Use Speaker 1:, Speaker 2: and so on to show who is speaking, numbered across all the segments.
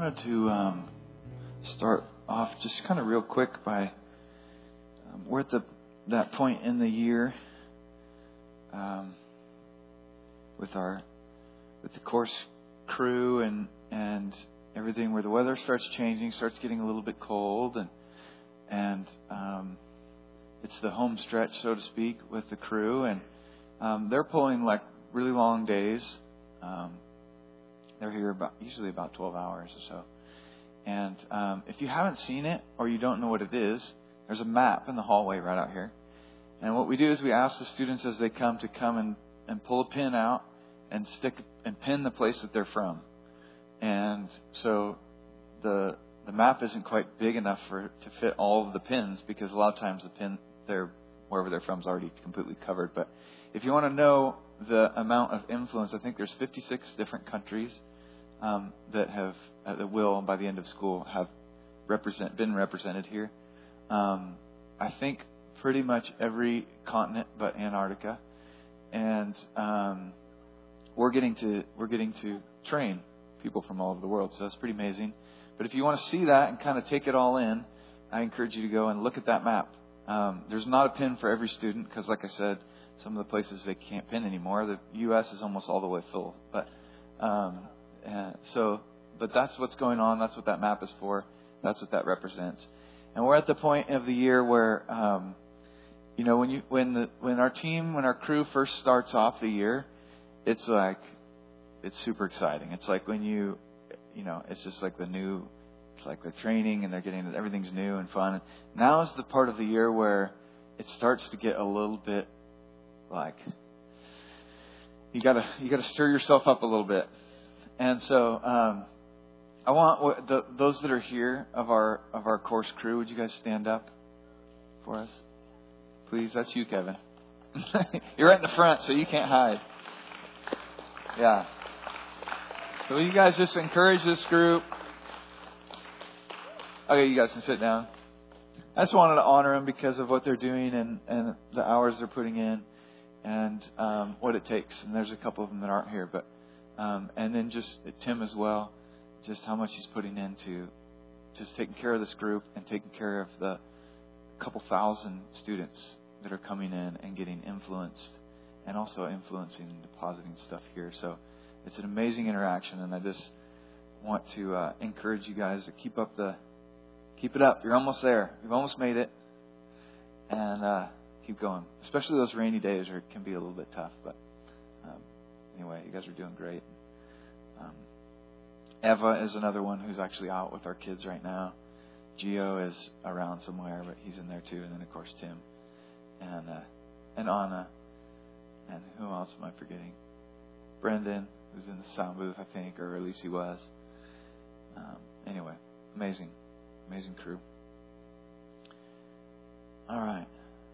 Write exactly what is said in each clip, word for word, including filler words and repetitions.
Speaker 1: wanted to um, start off just kind of real quick by um, we're at the that point in the year um, with our with the course crew and and everything where the weather starts changing, starts getting a little bit cold, and and um, it's the home stretch, so to speak, with the crew, and um, they're pulling like really long days. Um, they're here about usually about twelve hours or so. And um, if you haven't seen it or you don't know what it is, there's a map in the hallway right out here. And what we do is we ask the students as they come to come and, and pull a pin out and stick and pin the place that they're from. And so the the map isn't quite big enough for to fit all of the pins, because a lot of times the pin they're wherever they're from is already completely covered. But if you want to know the amount of influence, I think there's fifty-six different countries um, that have uh, that will by the end of school have represent been represented here. Um, I think pretty much every continent but Antarctica, and um, we're getting to we're getting to train people from all over the world. So that's pretty amazing. But if you want to see that and kind of take it all in, I encourage you to go and look at that map. Um, there's not a pin for every student because, like I said, some of the places they can't pin anymore. The U S is almost all the way full. But um, uh, so, but that's what's going on. That's what that map is for. That's what that represents. And we're at the point of the year where, um, you know, when you when the when our team when our crew first starts off the year, it's like it's super exciting. It's like when you, you know, it's just like the new. It's like they're training and they're getting everything's new and fun. Now is the part of the year where it starts to get a little bit like you gotta you gotta stir yourself up a little bit. And so um, I want the, those that are here of our of our course crew. Would you guys stand up for us, please? That's you, Kevin. You're right in the front, so you can't hide. Yeah. So you guys just encourage this group. Okay, you guys can sit down. I just wanted to honor them because of what they're doing and, and the hours they're putting in and um, what it takes. And there's a couple of them that aren't here, but um, and then just Tim as well, just how much he's putting into just taking care of this group and taking care of the couple thousand students that are coming in and getting influenced and also influencing and depositing stuff here. So it's an amazing interaction, and I just want to uh, encourage you guys to keep up the Keep it up. You're almost there. You've almost made it. And uh, keep going. Especially those rainy days where it can be a little bit tough. But um, anyway, you guys are doing great. Um, Eva is another one who's actually out with our kids right now. Gio is around somewhere, but he's in there too. And then, of course, Tim. And uh, and Anna. And who else am I forgetting? Brendan, who's in the sound booth, I think, or at least he was. Um, anyway, amazing. Amazing crew. All right.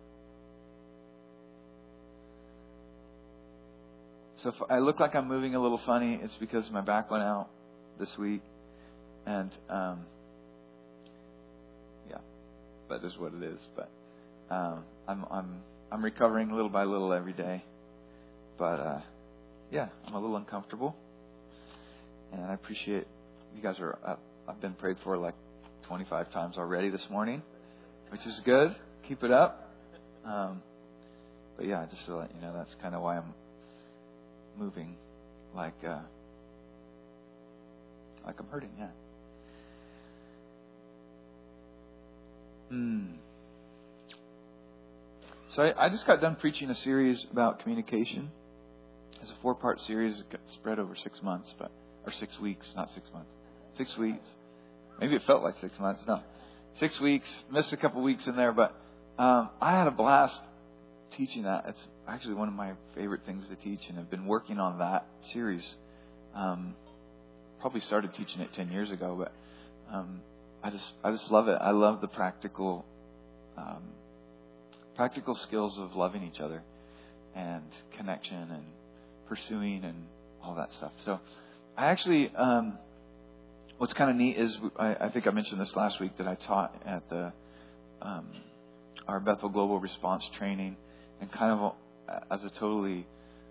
Speaker 1: So if I look like I'm moving a little funny, it's because my back went out this week. And, um, yeah, that is what it is. But um, I'm I'm I'm recovering little by little every day. But, uh, yeah, I'm a little uncomfortable. And I appreciate you guys are up. I've been prayed for like twenty-five times already this morning, which is good. Keep it up. Um, but yeah, just to let you know, that's kind of why I'm moving like uh, like I'm hurting. Yeah. Hmm. So I, I just got done preaching a series about communication. It's a four-part series. It got spread over six months, but or six weeks, not six months. Six weeks. Maybe it felt like six months. No, six weeks. Missed a couple weeks in there, but um, I had a blast teaching that. It's actually one of my favorite things to teach, and I've been working on that series. Um, probably started teaching it ten years ago, but um, I just I just love it. I love the practical um, practical skills of loving each other and connection and pursuing and all that stuff. So I actually. Um, What's kind of neat is, I, I think I mentioned this last week, that I taught at the um, our Bethel Global Response training, and kind of as a totally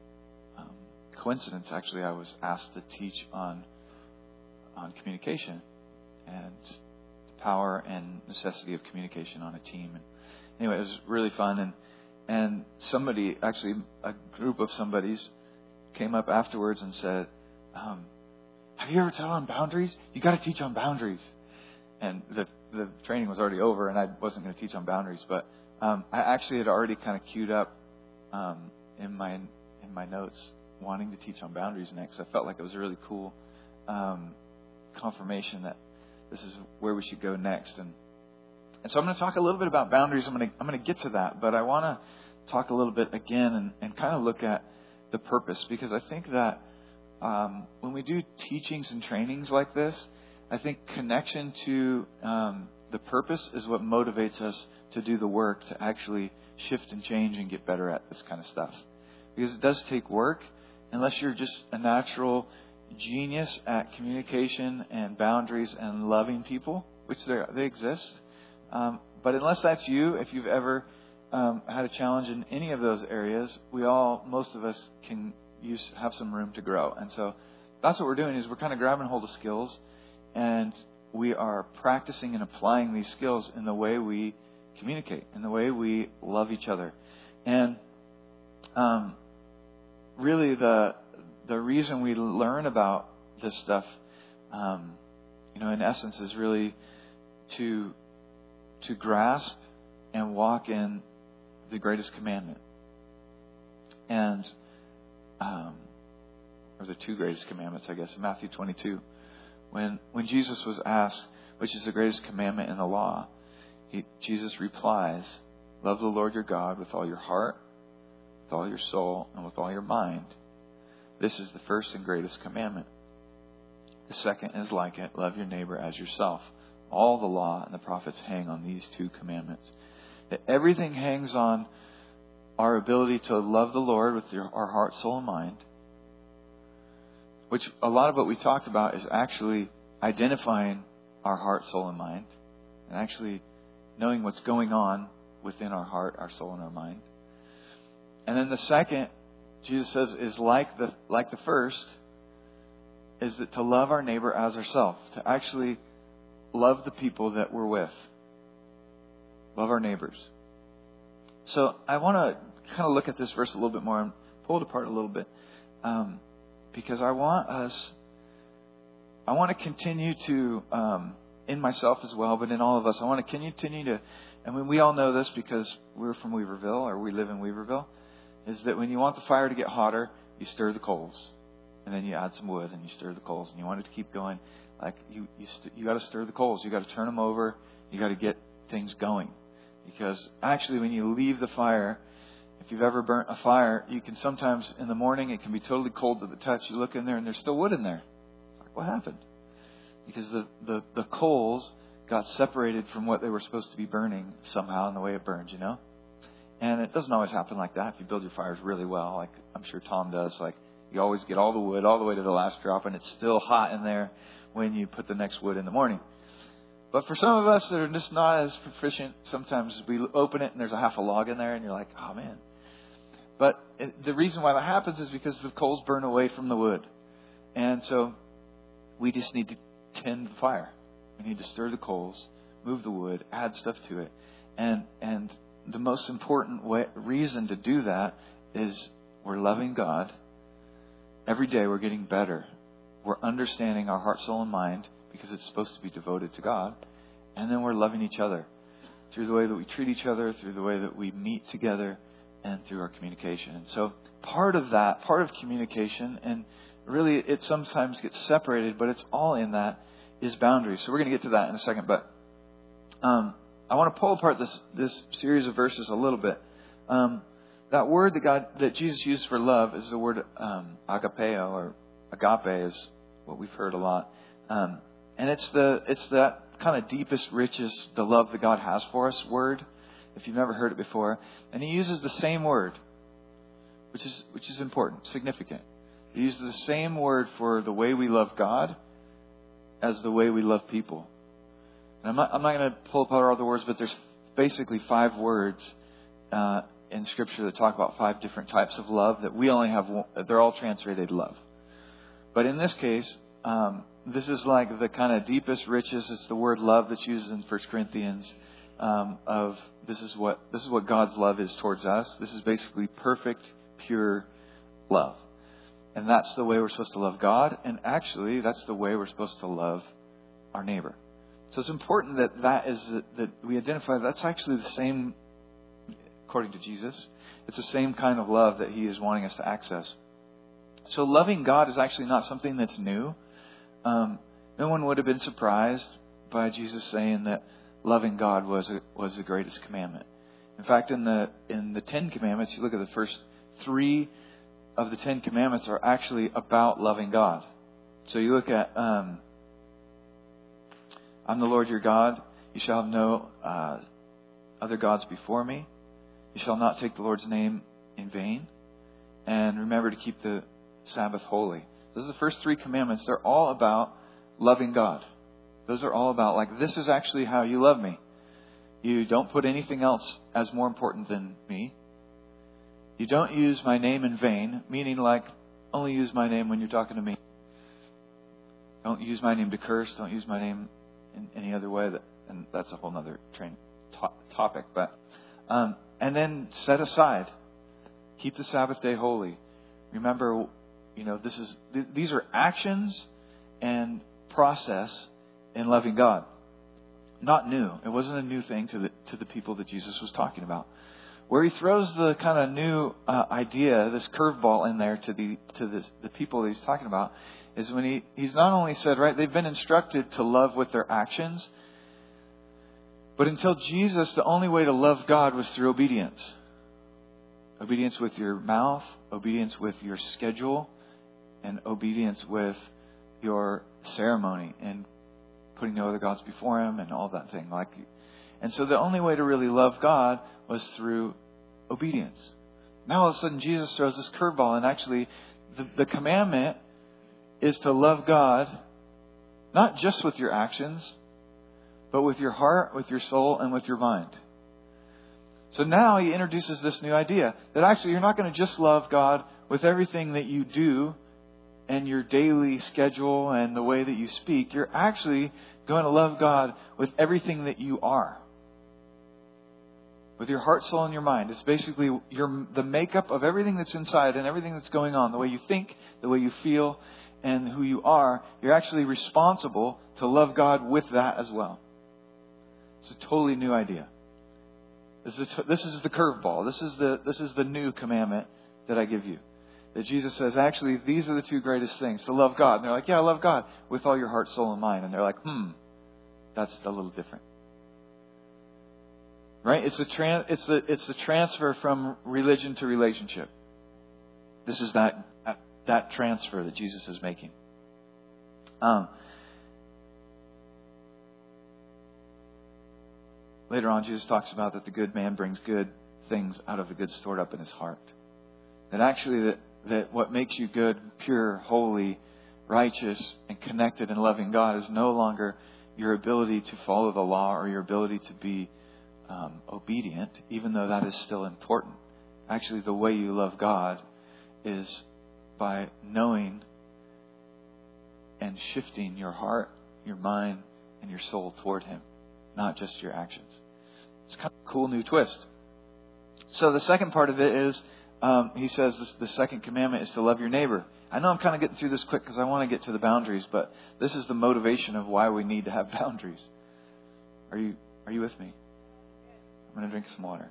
Speaker 1: um, coincidence, actually, I was asked to teach on on communication. and the power and necessity of communication on a team. And anyway, it was really fun. And and somebody, actually a group of somebodies, came up afterwards and said, um, "Have you ever taught on boundaries? You got to teach on boundaries." And the the training was already over, and I wasn't going to teach on boundaries, but um, I actually had already kind of queued up um, in my in my notes wanting to teach on boundaries next. I felt like it was a really cool um, confirmation that this is where we should go next. And and so I'm going to talk a little bit about boundaries. I'm going to I'm going to get to that, but I want to talk a little bit again and, and kind of look at the purpose, because I think that um, when we do teachings and trainings like this, I think connection to um, the purpose is what motivates us to do the work to actually shift and change and get better at this kind of stuff. Because it does take work, unless you're just a natural genius at communication and boundaries and loving people, which they exist. Um, but unless that's you, if you've ever um, had a challenge in any of those areas, we all, most of us, can use have some room to grow. And so that's what we're doing, is we're kind of grabbing hold of skills. And we are practicing and applying these skills in the way we communicate, in the way we love each other. And um, really the the reason we learn about this stuff, um, you know, in essence, is really to to grasp and walk in the greatest commandment. And um, or the two greatest commandments, I guess, in Matthew twenty-two. When when Jesus was asked, which is the greatest commandment in the law, he, Jesus replies, "Love the Lord your God with all your heart, with all your soul, and with all your mind. This is the first and greatest commandment. The second is like it, love your neighbor as yourself. All the law and the prophets hang on these two commandments." That everything hangs on our ability to love the Lord with your, our heart, soul, and mind. Which a lot of what we talked about is actually identifying our heart, soul, and mind. And actually knowing what's going on within our heart, our soul, and our mind. And then the second, Jesus says, is like the like the first, is that to love our neighbor as ourselves. To actually love the people that we're with. Love our neighbors. So I want to kind of look at this verse a little bit more and pull it apart a little bit. Um, Because I want us, I want to continue to, um, in myself as well, but in all of us, I want to continue to, and when we all know this because we're from Weaverville, or we live in Weaverville, is that when you want the fire to get hotter, you stir the coals. And then you add some wood and you stir the coals. And you want it to keep going. Like you, you, st- you got to stir the coals. You got to turn them over. You got to get things going. Because actually when you leave the fire, if you've ever burnt a fire, you can sometimes, in the morning, it can be totally cold to the touch. You look in there and there's still wood in there. Like, what happened? Because the, the, the coals got separated from what they were supposed to be burning somehow in the way it burned, you know? And it doesn't always happen like that if you build your fires really well, like I'm sure Tom does. Like, you always get all the wood all the way to the last drop, and it's still hot in there when you put the next wood in the morning. But for some of us that are just not as proficient, sometimes we open it and there's a half a log in there, and you're like, oh, man. But it, the reason why that happens is because the coals burn away from the wood. And so we just need to tend the fire. We need to stir the coals, move the wood, add stuff to it. And and the most important way, reason to do that is we're loving God. Every day we're getting better. We're understanding our heart, soul, and mind because it's supposed to be devoted to God. And then we're loving each other through the way that we treat each other, through the way that we meet together, and through our communication. And so part of that, part of communication, and really it sometimes gets separated, but it's all in that, is boundaries. So we're going to get to that in a second. But um, I want to pull apart this this series of verses a little bit. Um, that word that God, that Jesus used for love is the word um, agapeo, or agape is what we've heard a lot. Um, and it's the it's that kind of deepest, richest, the love that God has for us word, if you've never heard it before. And he uses the same word, which is which is important, significant. He uses the same word for the way we love God as the way we love people. And I'm not, I'm not going to pull apart all the words, but there's basically five words uh, in Scripture that talk about five different types of love that we only have one. They're all translated love. But in this case, um, this is like the kind of deepest riches. It's the word love that's used in First Corinthians. Um, of this is what this is what God's love is towards us. This is basically perfect, pure love, and that's the way we're supposed to love God. And actually, that's the way we're supposed to love our neighbor. So it's important that that is that we identify that's actually the same, according to Jesus. It's the same kind of love that He is wanting us to access. So loving God is actually not something that's new. Um, no one would have been surprised by Jesus saying that loving God was a, was the greatest commandment. In fact, in the in the Ten Commandments, you look at the first three of the Ten Commandments are actually about loving God. So you look at, um, I'm the Lord your God. You shall have no uh, other gods before me. You shall not take the Lord's name in vain. And remember to keep the Sabbath holy. Those are the first three commandments. They're all about loving God. Those are all about, like, this is actually how you love me. You don't put anything else as more important than me. You don't use my name in vain, meaning like only use my name when you're talking to me. Don't use my name to curse. Don't use my name in any other way. That, and that's a whole other train, to, topic. But um, and then set aside. Keep the Sabbath day holy. Remember, you know, this is th- these are actions and process in loving God. Not new. It wasn't a new thing to the to the people that Jesus was talking about. Where He throws the kind of new uh, idea, this curveball in there to the to the, the people that He's talking about, is when he He's not only said, right, they've been instructed to love with their actions, but until Jesus, the only way to love God was through obedience. Obedience with your mouth, obedience with your schedule, and obedience with your ceremony and putting no other gods before Him and all that thing. Like, and so the only way to really love God was through obedience. Now all of a sudden Jesus throws this curveball, and actually the, the commandment is to love God not just with your actions, but with your heart, with your soul, and with your mind. So now He introduces this new idea that actually you're not going to just love God with everything that you do and your daily schedule and the way that you speak. You're actually going to love God with everything that you are. With your heart, soul, and your mind. It's basically your the makeup of everything that's inside and everything that's going on. The way you think, the way you feel, and who you are. You're actually responsible to love God with that as well. It's a totally new idea. This is, this is the curveball. This is the this is the new commandment that I give you. That Jesus says, actually, these are the two greatest things. To love God. And they're like, yeah, I love God with all your heart, soul, and mind. And they're like, hmm, that's a little different. Right? It's the, tran- it's the, it's the transfer from religion to relationship. This is that, that transfer that Jesus is making. Um, later on, Jesus talks about that the good man brings good things out of the good stored up in his heart. That actually that, that what makes you good, pure, holy, righteous, and connected and loving God is no longer your ability to follow the law or your ability to be um, obedient, even though that is still important. Actually, the way you love God is by knowing and shifting your heart, your mind, and your soul toward Him, not just your actions. It's kind of a cool new twist. So the second part of it is, um, he says this, the second commandment is to love your neighbor. I know I'm kind of getting through this quick because I want to get to the boundaries, but this is the motivation of why we need to have boundaries. Are you are you with me? I'm going to drink some water.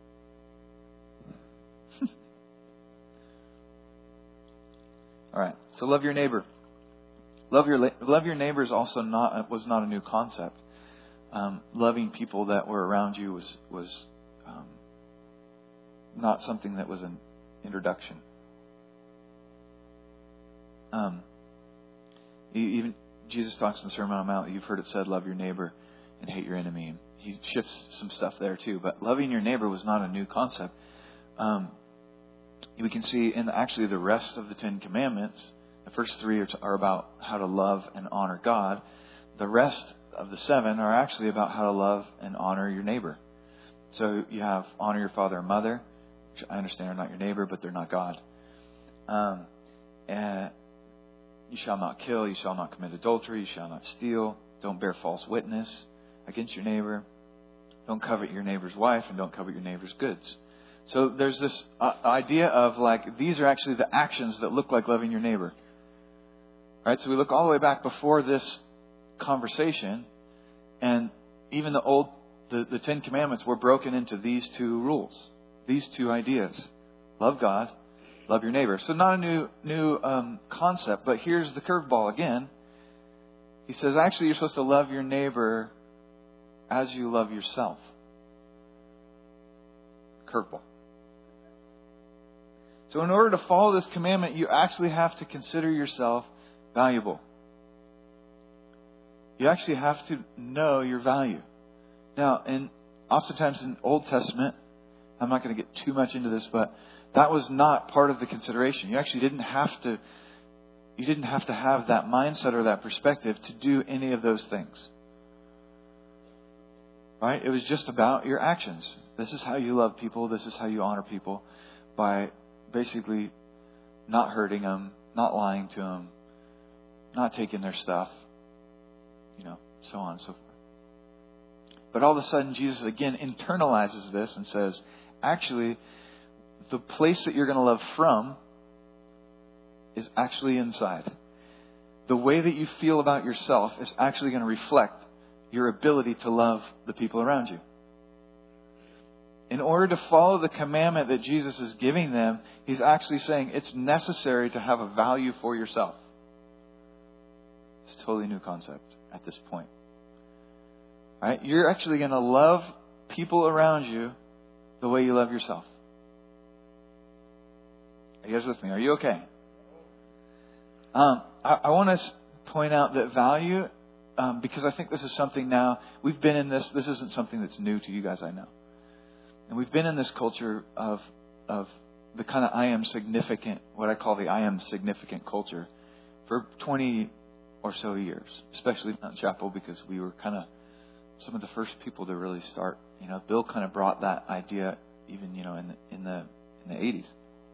Speaker 1: All right. So love your neighbor. Love your love your neighbor is also not was not a new concept. Um, loving people that were around you was was um, not something that was an introduction. Um, even Jesus talks in the Sermon on the Mount. You've heard it said, "Love your neighbor and hate your enemy." He shifts some stuff there too. But loving your neighbor was not a new concept. Um, we can see in actually the rest of the Ten Commandments. The first three are, to, are about how to love and honor God. The rest of the seven are actually about how to love and honor your neighbor. So you have honor your father and mother, which I understand are not your neighbor, but they're not God. Um, and you shall not kill, you shall not commit adultery, you shall not steal, don't bear false witness against your neighbor, don't covet your neighbor's wife, and don't covet your neighbor's goods. So there's this uh, idea of like, these are actually the actions that look like loving your neighbor. Right? So we look all the way back before this conversation, and even the old, the, the Ten Commandments were broken into these two rules, these two ideas. Love God, love your neighbor. So not a new new um, concept, but here's the curveball again. He says, actually, you're supposed to love your neighbor as you love yourself. Curveball. So in order to follow this commandment, you actually have to consider yourself valuable. You actually have to know your value. Now, and oftentimes in the Old Testament, I'm not going to get too much into this, but that was not part of the consideration. You actually didn't have to, you didn't have to have that mindset or that perspective to do any of those things. Right? It was just about your actions. This is how you love people. This is how you honor people, by basically not hurting them, not lying to them, not taking their stuff, you know, so on and so forth. But all of a sudden, Jesus again internalizes this and says, actually, the place that you're going to love from is actually inside. The way that you feel about yourself is actually going to reflect your ability to love the people around you. In order to follow the commandment that Jesus is giving them, He's actually saying it's necessary to have a value for yourself. It's a totally new concept at this point. Right? You're actually going to love people around you the way you love yourself. Are you guys with me? Are you okay? Um, I, I want to point out that value, um, because I think this is something now, we've been in this, this isn't something that's new to you guys, I know. And we've been in this culture of of the kind of I am significant, what I call the I am significant culture, for twenty or so years, especially at Chapel, because we were kind of some of the first people to really start. You know, Bill kind of brought that idea even, you know, in the in the in the eighties.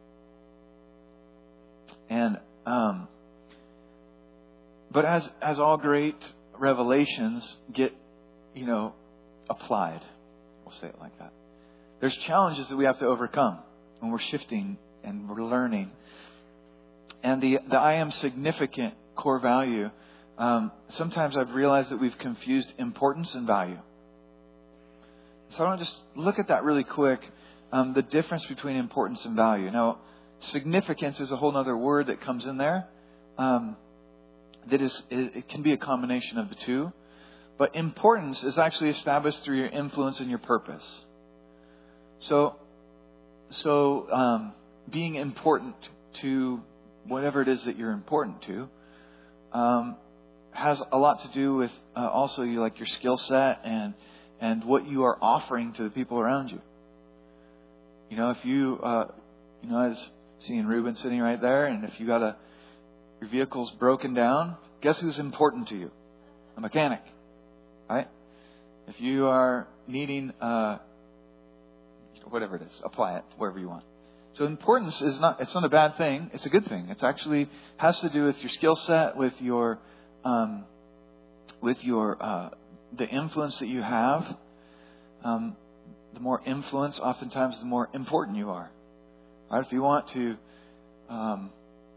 Speaker 1: And um, but as as all great revelations get, you know, applied, we'll say it like that. There's challenges that we have to overcome when we're shifting and we're learning. And the the I am significant core value, um, sometimes I've realized that we've confused importance and value. So I want to just look at that really quick, um, the difference between importance and value. Now, significance is a whole other word that comes in there. Um, that is, it, it can be a combination of the two. But importance is actually established through your influence and your purpose. So, so um, being important to whatever it is that you're important to um, has a lot to do with uh, also you like your skill set and and what you are offering to the people around you. You know, if you uh, you know, I was seeing Ruben sitting right there, and if you got a your vehicle's broken down, guess who's important to you? A mechanic, right? If you are needing uh, whatever it is, apply it wherever you want. So importance is not, it's not a bad thing. It's a good thing. It's actually has to do with your skill set, with your, um, with your, uh, the influence that you have. Um, the more influence, oftentimes the more important you are. Right? If you want to, um,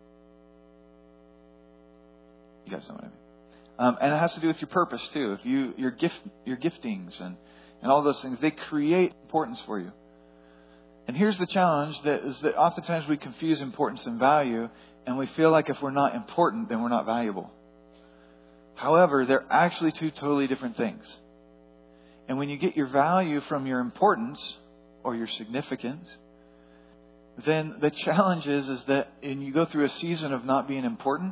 Speaker 1: you guys know what I mean. Um, and it has to do with your purpose too. If you, your gift, your giftings and, and all those things, they create importance for you. And here's the challenge, that is that oftentimes we confuse importance and value, and we feel like if we're not important, then we're not valuable. However, they're actually two totally different things. And when you get your value from your importance or your significance, then the challenge is, is that when you go through a season of not being important,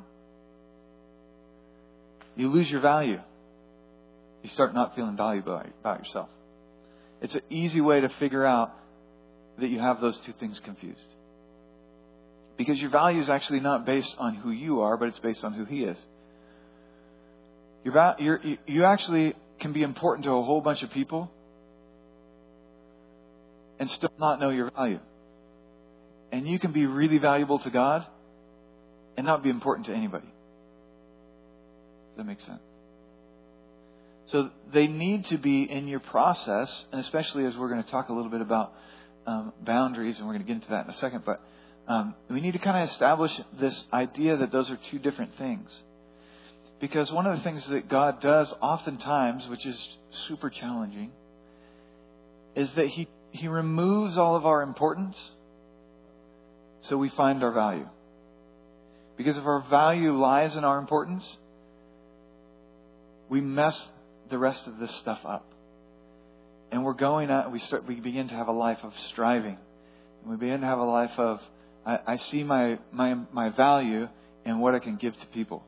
Speaker 1: you lose your value. You start not feeling valuable about yourself. It's an easy way to figure out that you have those two things confused. Because your value is actually not based on who you are, but it's based on who He is. You're, you're, you actually can be important to a whole bunch of people and still not know your value. And you can be really valuable to God and not be important to anybody. that make sense? So they need to be in your process, and especially as we're going to talk a little bit about um, boundaries, and we're going to get into that in a second, but um, we need to kind of establish this idea that those are two different things. Because one of the things that God does oftentimes, which is super challenging, is that He, he removes all of our importance so we find our value. Because if our value lies in our importance, we mess the rest of this stuff up. And we're going out, we start, we begin to have a life of striving. And we begin to have a life of, I, I see my, my, my value in what I can give to people.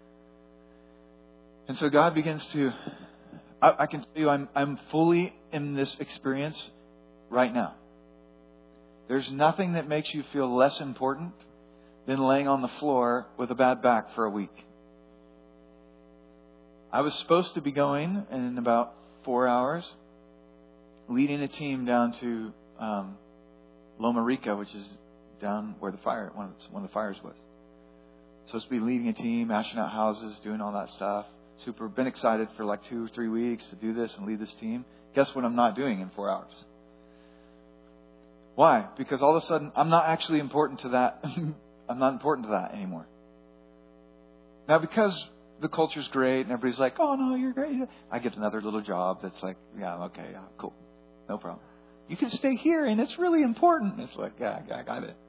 Speaker 1: And so God begins to, I, I can tell you, I'm, I'm fully in this experience right now. There's nothing that makes you feel less important than laying on the floor with a bad back for a week. I was supposed to be going in about four hours, leading a team down to um, Loma Rica, which is down where the fire, one of the, one of the fires was. Supposed to be leading a team, ashing out houses, doing all that stuff. Super, been excited for like two or three weeks to do this and lead this team. Guess what I'm not doing in four hours? Why? Because all of a sudden, I'm not actually important to that. I'm not important to that anymore. Now, because the culture's great and everybody's like, oh, no, you're great. I get another little job that's like, yeah, okay, yeah, cool. No problem. You can stay here and it's really important. It's like, yeah, I got it.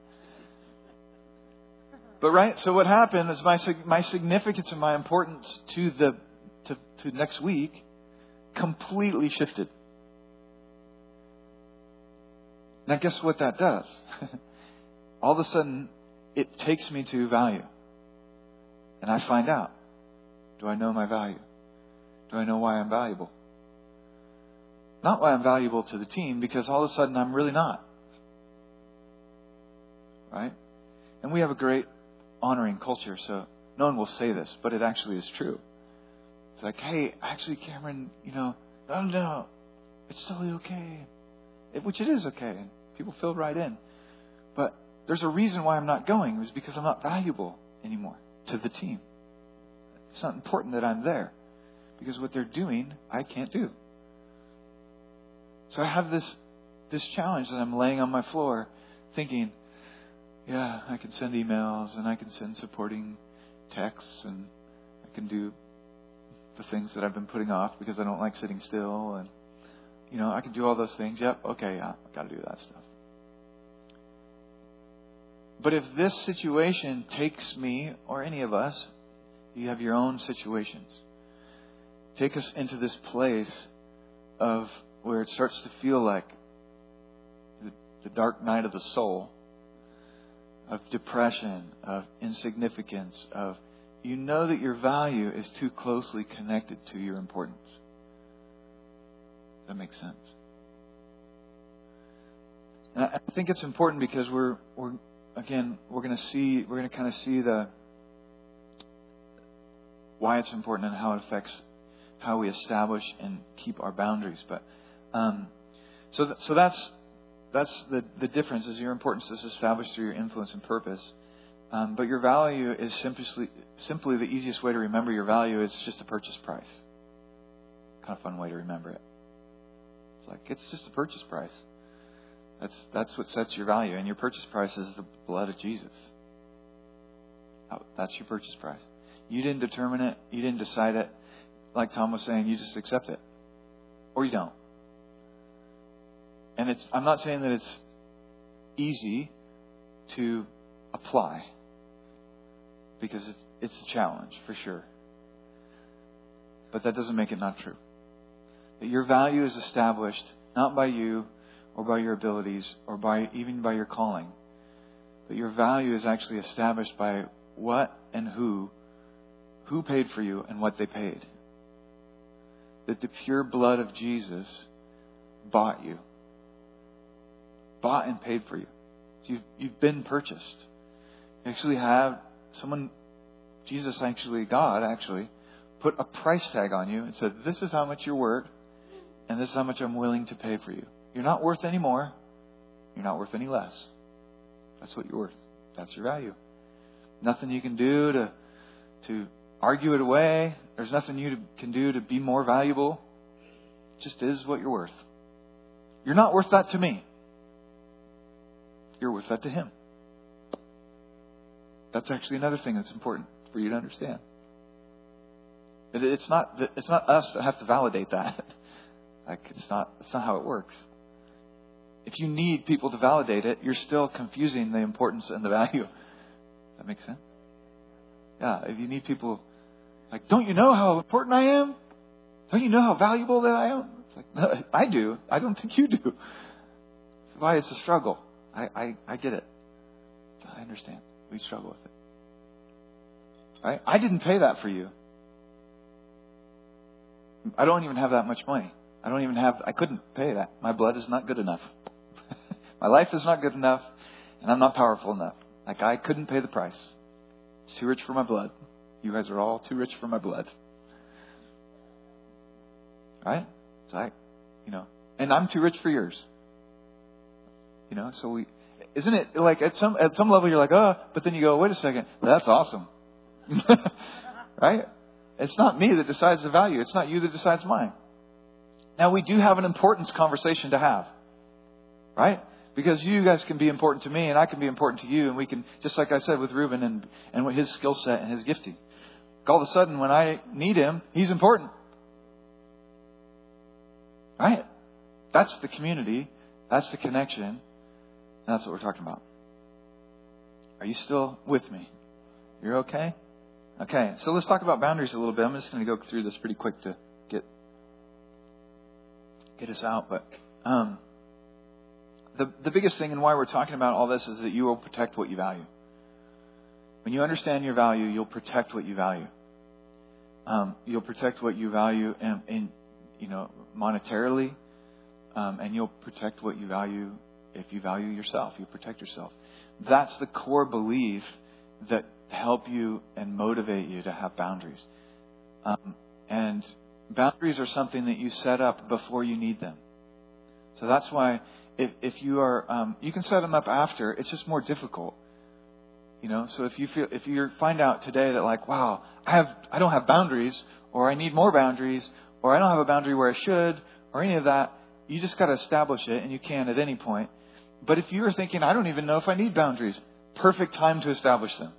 Speaker 1: But right, so what happened is my my significance and my importance to the to, to next week completely shifted. Now, guess what that does? All of a sudden, it takes me to value. And I find out, do I know my value? Do I know why I'm valuable? Not why I'm valuable to the team, because all of a sudden I'm really not. Right? And we have a great honoring culture, so no one will say this, but it actually is true. It's like, hey, actually, Cameron, you know, no, no, it's totally okay. It, which it is okay. And people fill right in. But there's a reason why I'm not going. It was because I'm not valuable anymore to the team. It's not important that I'm there. Because what they're doing, I can't do. So I have this this challenge that I'm laying on my floor thinking, yeah, I can send emails and I can send supporting texts and I can do the things that I've been putting off because I don't like sitting still. And, you know, I can do all those things. Yep, okay, yeah, I've got to do that stuff. But if this situation takes me or any of us, you have your own situations, take us into this place of where it starts to feel like the, the dark night of the soul, of depression, of insignificance, of you know that your value is too closely connected to your importance. That makes sense. And I think it's important because we're we're again we're going to see we're going to kind of see the why it's important and how it affects how we establish and keep our boundaries. But um, so th- so that's that's the the difference. Is your importance is established through your influence and purpose. Um, but your value is simply simply the easiest way to remember your value is just a purchase price. Kind of fun way to remember it. It's like it's just a purchase price. That's that's what sets your value, and your purchase price is the blood of Jesus. That's your purchase price. You didn't determine it. You didn't decide it. Like Tom was saying, you just accept it, or you don't. And it's I'm not saying that it's easy to apply, because it's, it's a challenge for sure. But that doesn't make it not true. That your value is established not by you or by your abilities or by even by your calling, but your value is actually established by what and who who paid for you and what they paid. That the pure blood of Jesus bought you, bought and paid for you. So you've you've been purchased. You actually have someone, Jesus actually, God actually, put a price tag on you and said, this is how much you're worth, and this is how much I'm willing to pay for you. You're not worth any more. You're not worth any less. That's what you're worth. That's your value. Nothing you can do to to argue it away. There's nothing you can do to be more valuable. It just is what you're worth. You're not worth that to me. You're worth that to Him. That's actually another thing that's important for you to understand. It's not it's not us that have to validate that. Like it's not it's not how it works. If you need people to validate it, you're still confusing the importance and the value. Does that make sense? Yeah. If you need people like, don't you know how important I am? Don't you know how valuable that I am? It's like, no, I do. I don't think you do. That's why it's a struggle. I, I, I get it. I understand. We struggle with it. Right? I didn't pay that for you. I don't even have that much money. I don't even have, I couldn't pay that. My blood is not good enough. My life is not good enough. And I'm not powerful enough. Like I couldn't pay the price. It's too rich for my blood. You guys are all too rich for my blood. Right? So I, you know, and I'm too rich for yours. You know, so we, isn't it like at some, at some level you're like, oh, but then you go, wait a second, that's awesome. Right? It's not me that decides the value. It's not you that decides mine. Now we do have an importance conversation to have. Right? Because you guys can be important to me and I can be important to you. And we can, just like I said with Reuben and, and with his skill set and his gifting. All of a sudden when I need him, he's important. Right? That's the community. That's the connection. And that's what we're talking about. Are you still with me? You're okay? Okay. So let's talk about boundaries a little bit. I'm just going to go through this pretty quick to get get us out. But um, the the biggest thing and why we're talking about all this is that you will protect what you value. When you understand your value, you'll protect what you value. Um, you'll protect what you value, in, in you know, monetarily, um, and you'll protect what you value. If you value yourself, you protect yourself. That's the core belief that help you and motivate you to have boundaries. Um, and boundaries are something that you set up before you need them. So that's why if, if you are, um, you can set them up after. It's just more difficult. You know, so if you feel, if you find out today that like, wow, I have, I don't have boundaries, or I need more boundaries, or I don't have a boundary where I should, or any of that, you just got to establish it, and you can at any point. But if you are thinking, I don't even know if I need boundaries, perfect time to establish them.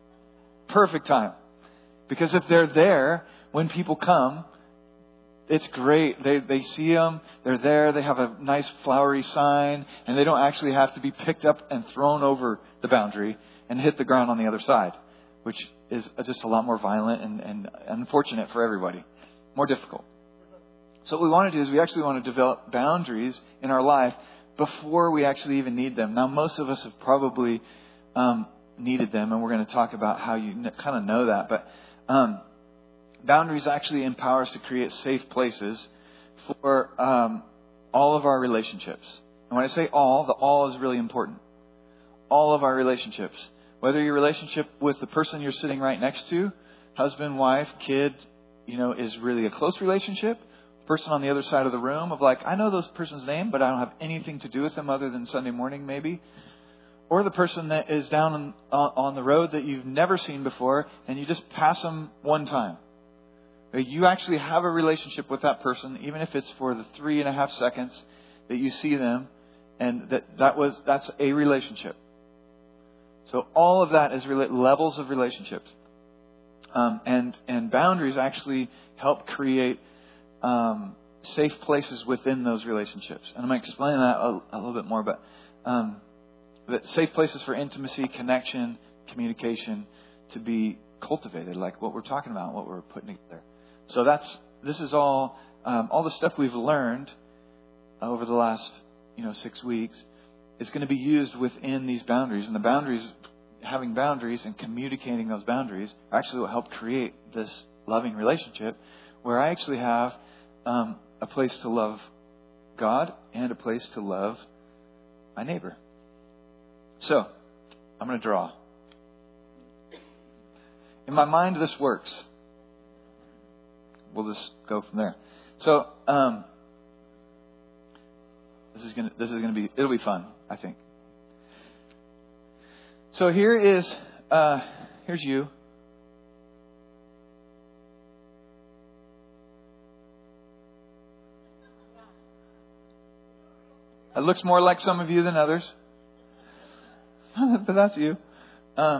Speaker 1: Perfect time. Because if they're there when people come, it's great. They they see them. They're there. They have a nice flowery sign. And they don't actually have to be picked up and thrown over the boundary and hit the ground on the other side. Which is just a lot more violent and, and unfortunate for everybody. More difficult. So what we want to do is we actually want to develop boundaries in our life before we actually even need them. Now, most of us have probably um, needed them, and we're going to talk about how you n- kind of know that. But um, boundaries actually empower us to create safe places for um, all of our relationships. And when I say all, the all is really important. All of our relationships. Whether your relationship with the person you're sitting right next to, husband, wife, kid, you know, is really a close relationship. Person on the other side of the room of like, I know those person's name, but I don't have anything to do with them other than Sunday morning maybe. Or the person that is down on, on the road that you've never seen before and you just pass them one time. You actually have a relationship with that person, even if it's for the three and a half seconds that you see them, and that, that was that's a relationship. So all of that is rela- levels of relationships. Um, and, and boundaries actually help create Um, safe places within those relationships. And I'm going to explain that a, a little bit more, but, um, but safe places for intimacy, connection, communication to be cultivated, like what we're talking about, what we're putting together. So that's, this is all, um, all the stuff we've learned over the last, you know, six weeks is going to be used within these boundaries. And the boundaries, having boundaries and communicating those boundaries actually will help create this loving relationship where I actually have um, a place to love God and a place to love my neighbor. So, I'm going to draw. In my mind, this works. We'll just go from there. So, um, this is going to this is going to be it'll be fun, I think. So here is uh, here's you. It looks more like some of you than others. But that's you. Uh,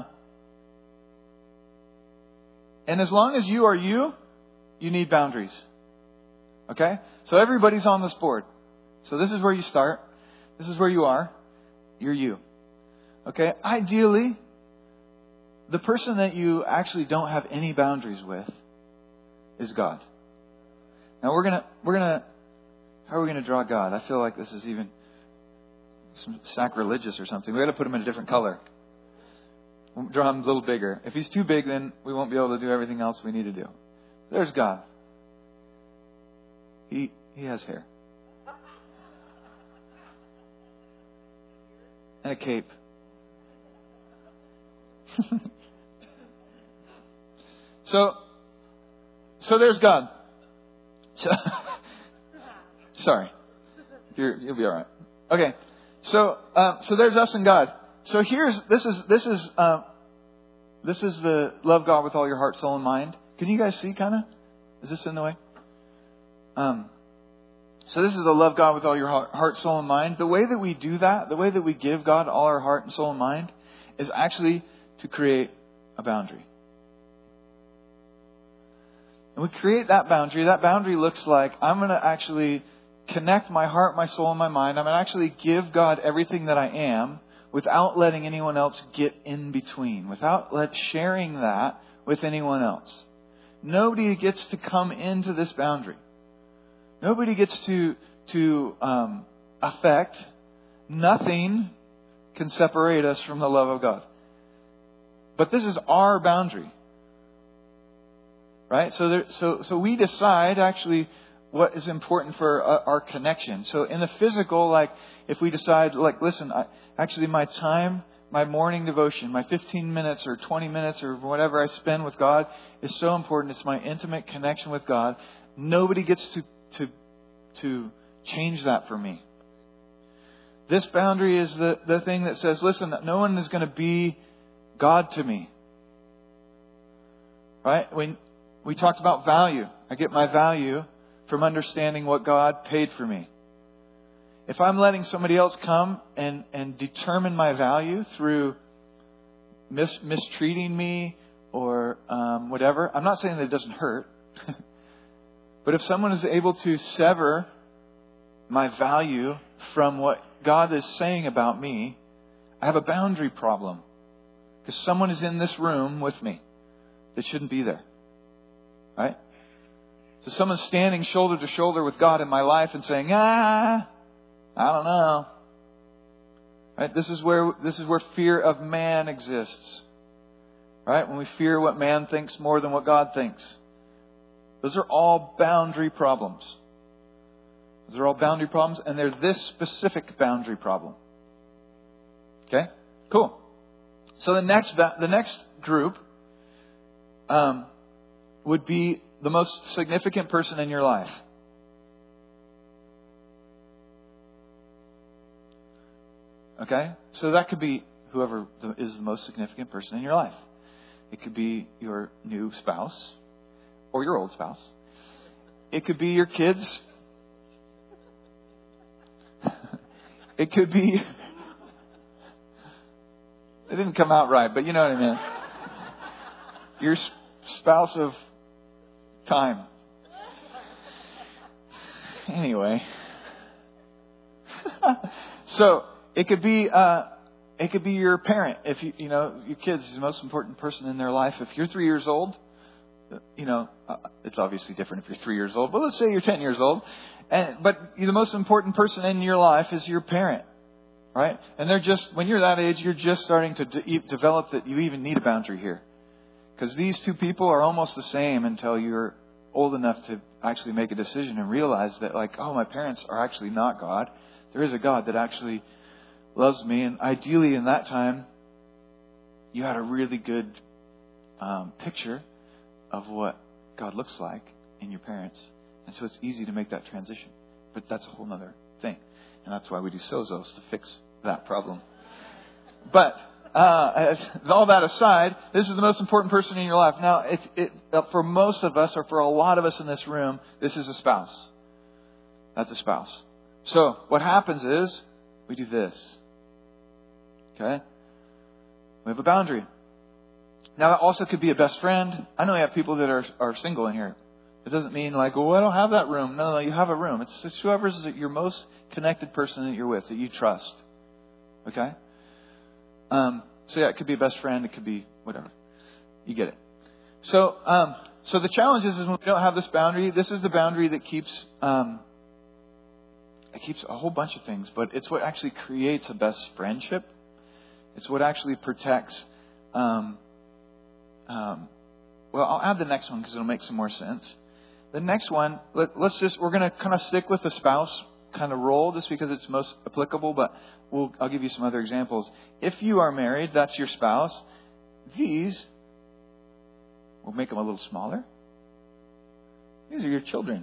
Speaker 1: and as long as you are you, you need boundaries. Okay? So everybody's on this board. So this is where you start. This is where you are. You're you. Okay? Ideally, the person that you actually don't have any boundaries with is God. Now we're gonna we're gonna how are we gonna draw God? I feel like this is even some sacrilegious or something. We got to put him in a different color. We'll draw him a little bigger. If he's too big, then we won't be able to do everything else we need to do. There's God. He he has hair and a cape. so so there's God. So, sorry, You're, you'll be all right. Okay, so uh, so there's us and God. So here's this is this is uh, this is the love God with all your heart, soul, and mind. Can you guys see? Kind of, is this in the way? Um. So this is the love God with all your heart, soul, and mind. The way that we do that, the way that we give God all our heart and soul and mind, is actually to create a boundary. And we create that boundary. That boundary looks like I'm going to actually connect my heart, my soul, and my mind. I'm going to actually give God everything that I am without letting anyone else get in between, without let sharing that with anyone else. Nobody gets to come into this boundary. Nobody gets to to um, affect. Nothing can separate us from the love of God. But this is our boundary. Right? So there, so so we decide actually what is important for uh, our connection. So in the physical, like if we decide, like, listen, I, actually my time, my morning devotion, my fifteen minutes or twenty minutes or whatever I spend with God is so important. It's my intimate connection with God. Nobody gets to to to change that for me. This boundary is the, the thing that says, listen, no one is going to be God to me. Right? When we talked about value, I get my value from understanding what God paid for me. If I'm letting somebody else come and, and determine my value through mis, mistreating me or um, whatever, I'm not saying that it doesn't hurt. But if someone is able to sever my value from what God is saying about me, I have a boundary problem. Because someone is in this room with me that shouldn't be there. Right? So someone's standing shoulder to shoulder with God in my life and saying, ah, I don't know. Right? This is where this is where fear of man exists. Right? When we fear what man thinks more than what God thinks. Those are all boundary problems. Those are all boundary problems, and they're this specific boundary problem. Okay? Cool. So the next the next group um, would be the most significant person in your life. Okay? So that could be whoever is the most significant person in your life. It could be your new spouse or your old spouse. It could be your kids. It could be... It didn't come out right, but you know what I mean. Your spouse of time. Anyway. So, it could be... Uh, It could be your parent. If you, you know, your kids is the most important person in their life. If you're three years old, you know, uh, it's obviously different if you're three years old. But let's say you're ten years old. And, but the most important person in your life is your parent, right? And they're just, when you're that age, you're just starting to de- develop that you even need a boundary here. Because these two people are almost the same until you're old enough to actually make a decision and realize that, like, oh, my parents are actually not God. There is a God that actually loves me. And ideally in that time, you had a really good um, picture of what God looks like in your parents. And so it's easy to make that transition. But that's a whole other thing. And that's why we do Sozos, to fix that problem. But uh, all that aside, this is the most important person in your life. Now, it, it, for most of us, or for a lot of us in this room, this is a spouse. That's a spouse. So what happens is we do this. Okay? We have a boundary. Now that also could be a best friend. I know you have people that are, are single in here. It doesn't mean like, oh, I don't have that room. No, no, you have a room. It's just whoever's your most connected person that you're with, that you trust. Okay? Um, so yeah, it could be a best friend. It could be whatever. You get it. So, um, so the challenge is, is when we don't have this boundary, this is the boundary that keeps, um, it keeps a whole bunch of things, but it's what actually creates a best friendship. It's what actually protects, um, um, well, I'll add the next one because it'll make some more sense. The next one, let, let's just, we're going to kind of stick with the spouse kind of role just because it's most applicable, but we'll, I'll give you some other examples. If you are married, that's your spouse. These, we'll make them a little smaller. These are your children.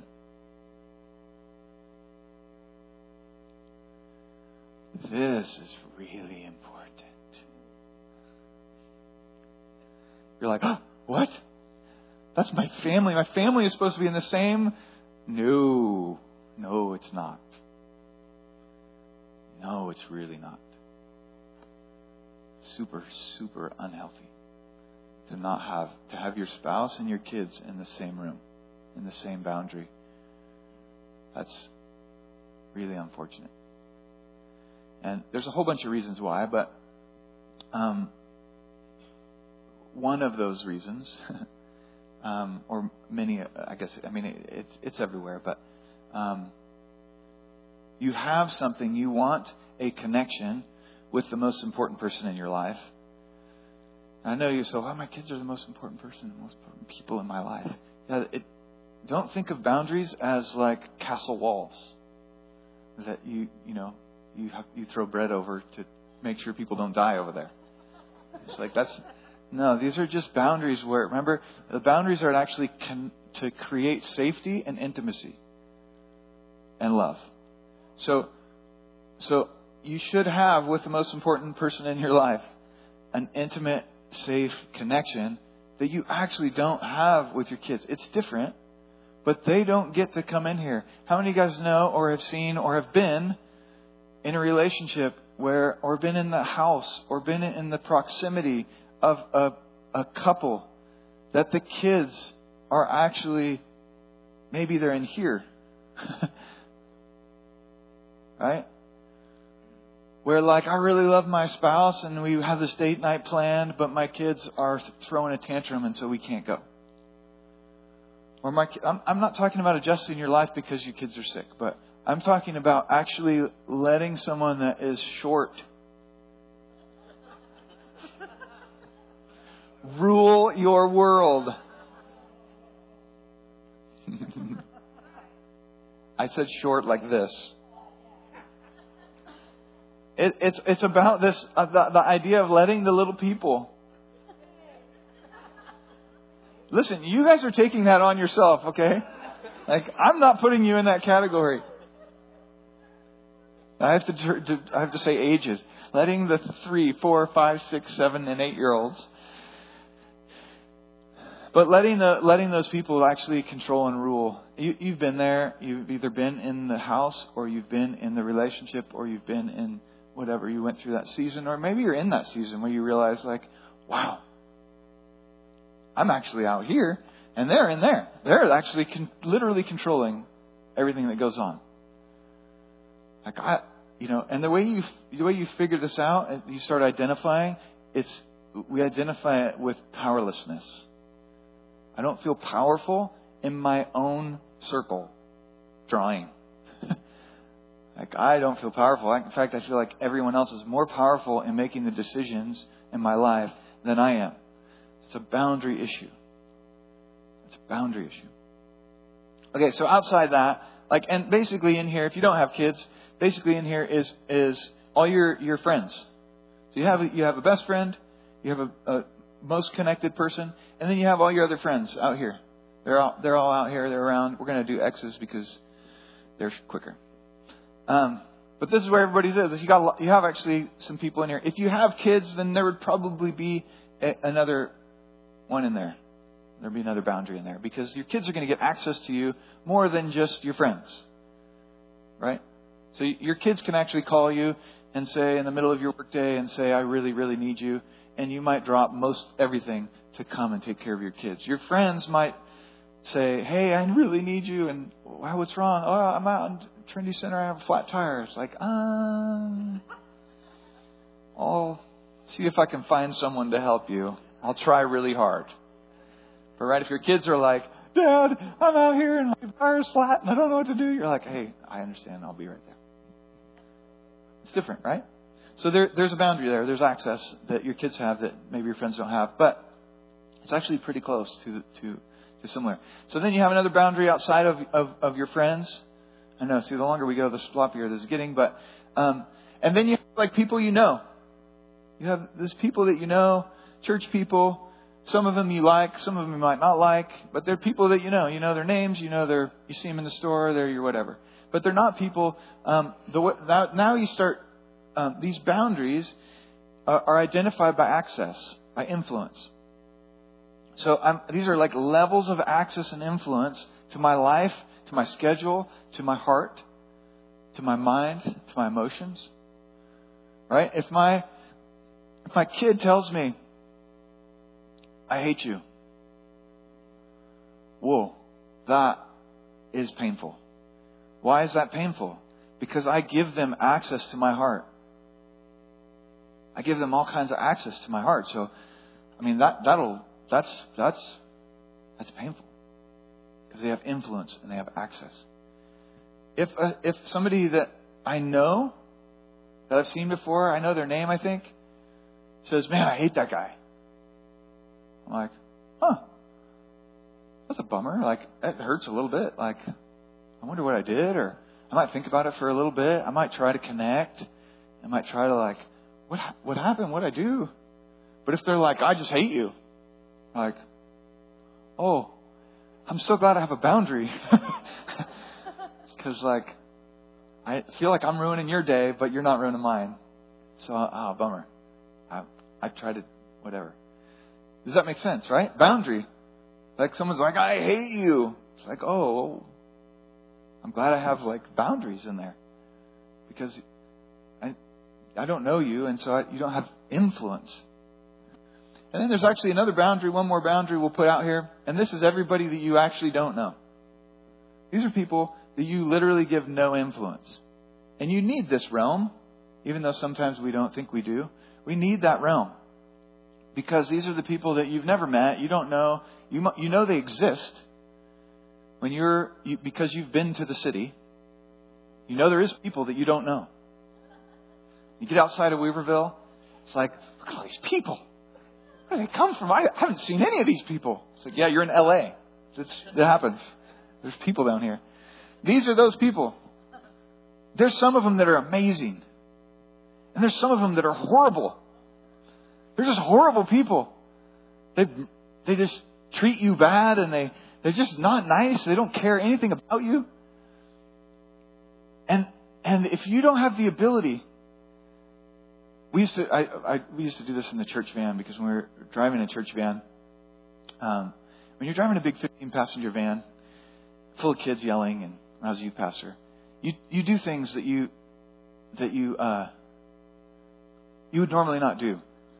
Speaker 1: This is really important. You're like, oh, what? That's my family. My family is supposed to be in the same. No, no, it's not. No, it's really not. Super, super unhealthy to not have, to have your spouse and your kids in the same room, in the same boundary. That's really unfortunate. And there's a whole bunch of reasons why, but um, one of those reasons, um, or many, I guess, I mean, it, it's it's everywhere, but um, you have something, you want a connection with the most important person in your life. I know you say, well, my kids are the most important person, the most important people in my life. Yeah, it, don't think of boundaries as like castle walls. Is that you, you know, you have, you throw bread over to make sure people don't die over there. It's like that's, no, these are just boundaries where, remember, the boundaries are actually con, to create safety and intimacy and love. So, so you should have with the most important person in your life an intimate, safe connection that you actually don't have with your kids. It's different, but they don't get to come in here. How many of you guys know or have seen or have been in a relationship where, or been in the house or been in the proximity of a, a couple that the kids are actually, maybe they're in here, right? Where like, I really love my spouse and we have this date night planned, but my kids are throwing a tantrum and so we can't go. Or my, I'm, I'm not talking about adjusting your life because your kids are sick, but I'm talking about actually letting someone that is short rule your world. I said short like this. It, it's it's about this uh, the, the idea of letting the little people. Listen, you guys are taking that on yourself, okay? Like I'm not putting you in that category. I have to, to I have to say ages. Letting the three, four, five, six, seven, and eight year olds, but letting the letting those people actually control and rule. You, you've been there. You've either been in the house, or you've been in the relationship, or you've been in whatever. You went through that season, or maybe you're in that season where you realize, like, wow, I'm actually out here, and they're in there. They're actually con- literally controlling everything that goes on. Like I, you know, and the way you the way you figure this out, and you start identifying, it's we identify it with powerlessness. I don't feel powerful in my own circle drawing. Like I don't feel powerful. In fact, I feel like everyone else is more powerful in making the decisions in my life than I am. It's a boundary issue. It's a boundary issue. Okay, so outside that, like, and basically in here, if you don't have kids, basically in here is is all your, your friends. So you have a, you have a best friend, you have a, a most connected person, and then you have all your other friends out here. They're all they're all out here. They're around. We're going to do X's because they're quicker. Um, but this is where everybody's is. You got you have actually some people in here. If you have kids, then there would probably be a, another one in there. There'd be another boundary in there because your kids are going to get access to you more than just your friends, right? So your kids can actually call you and say in the middle of your workday and say, I really, really need you. And you might drop most everything to come and take care of your kids. Your friends might say, hey, I really need you. And wow, what's wrong? Oh, I'm out in Trinity Center. I have a flat tire. It's like, um, I'll see if I can find someone to help you. I'll try really hard. But right, if your kids are like, Dad, I'm out here and my tire's flat and I don't know what to do. You're like, hey, I understand. I'll be right there. It's different, right? So there, there's a boundary there. There's access that your kids have that maybe your friends don't have. But it's actually pretty close to to, to similar. So then you have another boundary outside of, of, of your friends. I know, see, the longer we go, the sloppier this is getting. But um, and then you have like people you know. You have these people that you know, church people. Some of them you like, some of them you might not like. But they're people that you know. You know their names. You know their. You see them in the store. They're your whatever. But they're not people. Um, the now, now you start. Um, these boundaries are, are identified by access, by influence. So I'm, these are like levels of access and influence to my life, to my schedule, to my heart, to my mind, to my emotions. Right? If my if my kid tells me, I hate you. Whoa, that is painful. Why is that painful? Because I give them access to my heart. I give them all kinds of access to my heart. So, I mean, that, that'll, that's, that's, that's painful. Because they have influence and they have access. If, uh, if somebody that I know, that I've seen before, I know their name, I think, says, man, I hate that guy. I'm like, huh, that's a bummer. Like, it hurts a little bit. Like, I wonder what I did, or I might think about it for a little bit. I might try to connect. I might try to like, what what happened? What'd I do? But if they're like, I just hate you. Like, oh, I'm so glad I have a boundary. Because like, I feel like I'm ruining your day, but you're not ruining mine. So, ah, oh, bummer. I I tried to, whatever. Does that make sense, right? Boundary. Like someone's like, I hate you. It's like, oh, I'm glad I have like boundaries in there. Because I I don't know you, and so I, you don't have influence. And then there's actually another boundary, one more boundary we'll put out here. And this is everybody that you actually don't know. These are people that you literally give no influence. And you need this realm, even though sometimes we don't think we do. We need that realm. Because these are the people that you've never met, you don't know, you you know they exist. When you're, you, because you've been to the city, you know there is people that you don't know. You get outside of Weaverville, it's like, look at all these people. Where do they come from? I haven't seen any of these people. It's like, yeah, you're in L A. It's, it happens. There's people down here. These are those people. There's some of them that are amazing. And there's some of them that are horrible. They're just horrible people. They they just treat you bad, and they, they're just not nice. They don't care anything about you. And and if you don't have the ability, we used to I, I we used to do this in the church van, because when we were driving a church van, um, when you're driving a big fifteen passenger van full of kids yelling, and when I was a youth pastor, you you do things that you that you uh, you would normally not do.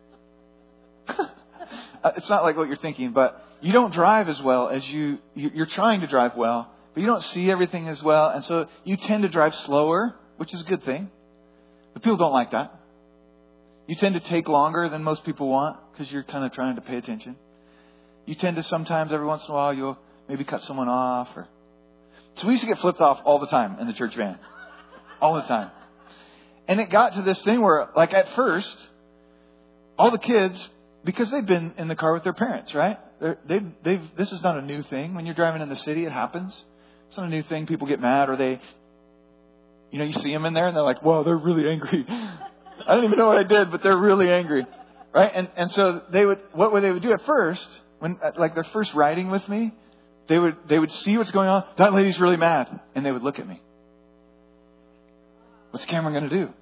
Speaker 1: It's not like what you're thinking, but you don't drive as well as you, you're trying to drive well, but you don't see everything as well. And so you tend to drive slower, which is a good thing. But people don't like that. You tend to take longer than most people want, because you're kind of trying to pay attention. You tend to sometimes, every once in a while, you'll maybe cut someone off. Or So we used to get flipped off all the time in the church van. All the time. And it got to this thing where, like at first, all the kids, because they've been in the car with their parents, right? They're, they've, they've, this is not a new thing. When you're driving in the city, it happens. It's not a new thing. People get mad, or they, you know, you see them in there and they're like, whoa, they're really angry. I don't even know what I did, but they're really angry. Right? And, and so they would, what would they would do at first, when, like their first riding with me, they would, they would see what's going on. That lady's really mad. And they would look at me. What's Cameron going to do?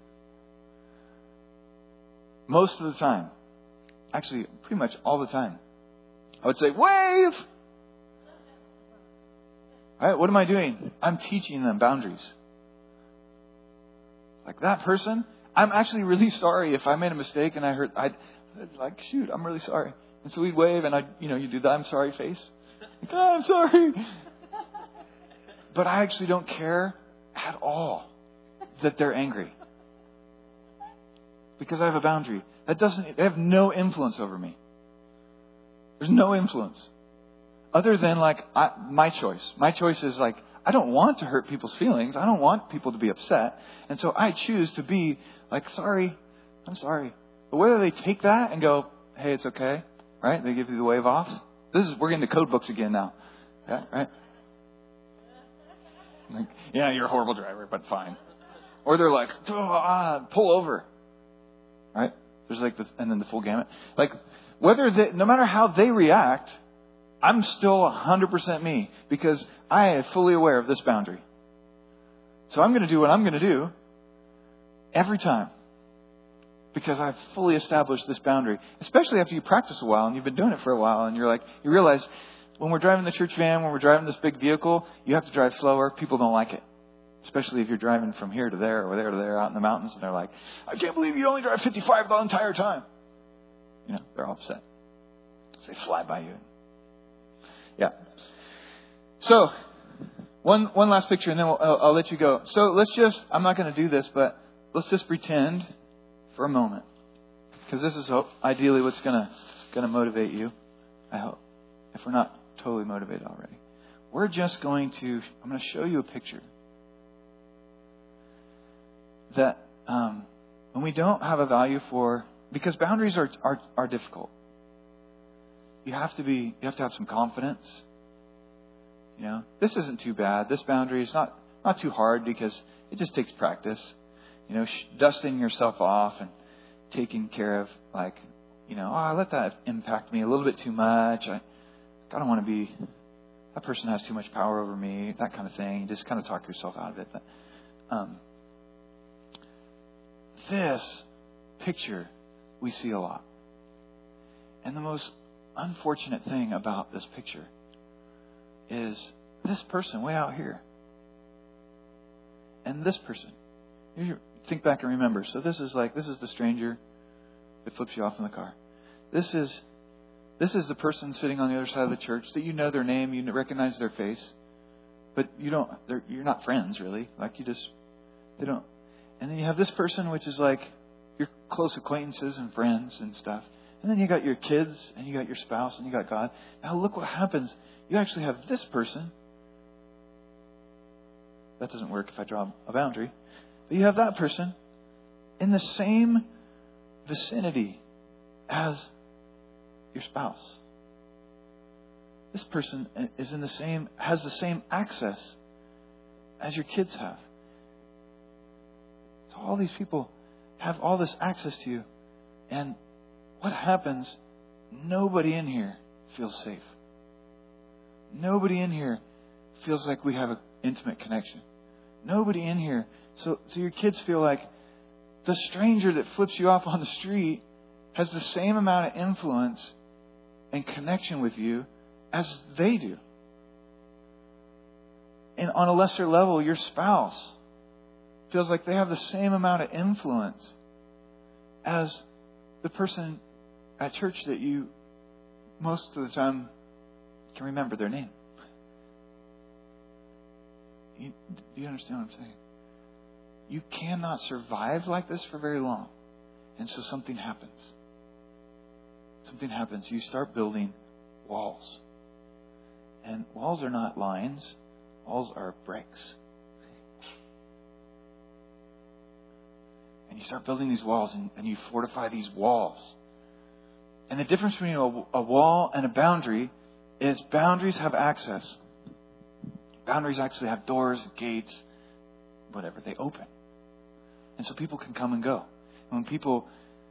Speaker 1: Most of the time, actually pretty much all the time, I would say, wave! All right, what am I doing? I'm teaching them boundaries. Like that person, I'm actually really sorry if I made a mistake and I hurt. I'd, I'd like, shoot, I'm really sorry. And so we'd wave and I, you know, you do the I'm sorry face. Like, oh, I'm sorry. But I actually don't care at all that they're angry. Because I have a boundary. That doesn't, they have no influence over me. There's no influence. Other than like I, my choice. My choice is like, I don't want to hurt people's feelings. I don't want people to be upset. And so I choose to be like, sorry, I'm sorry. But whether they take that and go, hey, it's okay, right? They give you the wave off. This is, we're getting to code books again now. Yeah, right? Like, yeah, you're a horrible driver, but fine. Or they're like, oh, ah, pull over. Right? There's like this, and then the full gamut. Like, whether they, no matter how they react, I'm still one hundred percent me because I am fully aware of this boundary. So I'm going to do what I'm going to do every time because I've fully established this boundary, especially after you practice a while and you've been doing it for a while and you're like, you realize when we're driving the church van, when we're driving this big vehicle, you have to drive slower. People don't like it. Especially if you're driving from here to there or there to there out in the mountains and they're like, I can't believe you only drive fifty-five the entire time. You know, they're all upset. So they fly by you. Yeah. So, one one last picture and then we'll, I'll, I'll let you go. So let's just, I'm not going to do this, but let's just pretend for a moment. Because this is ideally what's going to going to motivate you, I hope. If we're not totally motivated already. We're just going to, I'm going to show you a picture. That um, when we don't have a value for, because boundaries are, are are difficult. You have to be, you have to have some confidence. You know, this isn't too bad. This boundary is not not too hard because it just takes practice. You know, sh- dusting yourself off and taking care of, like, you know, oh, I let that impact me a little bit too much. I, I don't want to be, that person has too much power over me. That kind of thing. You just kind of talk yourself out of it. But, um, this picture we see a lot. And the most unfortunate thing about this picture is this person way out here. And this person. You think back and remember. So this is like, this is the stranger that flips you off in the car. This is, this is the person sitting on the other side of the church that you know their name, you recognize their face. But you don't, you're not friends really. Like you just, they don't. And then you have this person, which is like your close acquaintances and friends and stuff. And then you got your kids and you got your spouse and you got God. Now look what happens. You actually have this person. That doesn't work if I draw a boundary. But you have that person in the same vicinity as your spouse. This person is in the same, has the same access as your kids have. So all these people have all this access to you. And what happens? Nobody in here feels safe. Nobody in here feels like we have an intimate connection. Nobody in here. So, so your kids feel like the stranger that flips you off on the street has the same amount of influence and connection with you as they do. And on a lesser level, your spouse feels like they have the same amount of influence as the person at church that you most of the time can remember their name. You, do you understand what I'm saying? You cannot survive like this for very long. And so something happens. Something happens. You start building walls. And walls are not lines. Walls are bricks. And you start building these walls and, and you fortify these walls. And the difference between a, a wall and a boundary is boundaries have access. Boundaries actually have doors, gates, whatever. They open. And so people can come and go. And when people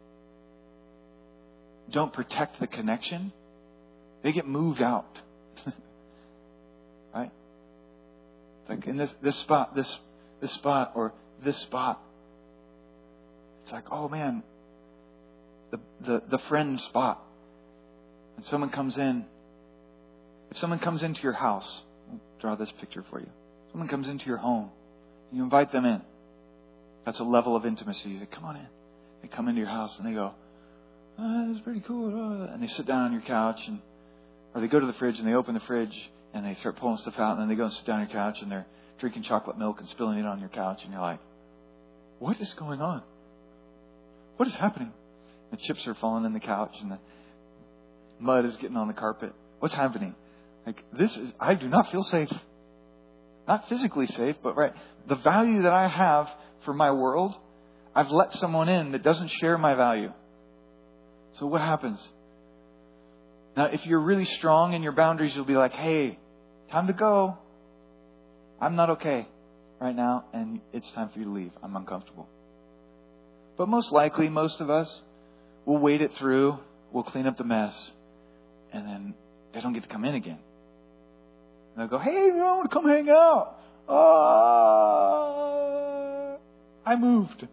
Speaker 1: don't protect the connection, they get moved out. Right? Like in this, this spot, this this spot, or this spot. It's like, oh man, the, the, the friend spot. And someone comes in. If someone comes into your house, I'll draw this picture for you. Someone comes into your home. You invite them in. That's a level of intimacy. You say, come on in. They come into your house and they go, oh, that's pretty cool. And they sit down on your couch, and or they go to the fridge and they open the fridge and they start pulling stuff out, and then they go and sit down on your couch and they're drinking chocolate milk and spilling it on your couch, and you're like, what is going on? What is happening? The chips are falling in the couch and the mud is getting on the carpet. What's happening? Like, this is, I do not feel safe. Not physically safe, but right. The value that I have for my world, I've let someone in that doesn't share my value. So what happens? Now, if you're really strong in your boundaries, you'll be like, hey, time to go. I'm not okay right now, and it's time for you to leave. I'm uncomfortable. But most likely, most of us will wait it through. We'll clean up the mess, and then they don't get to come in again. And they'll go, hey, you want to come hang out? Uh, I moved.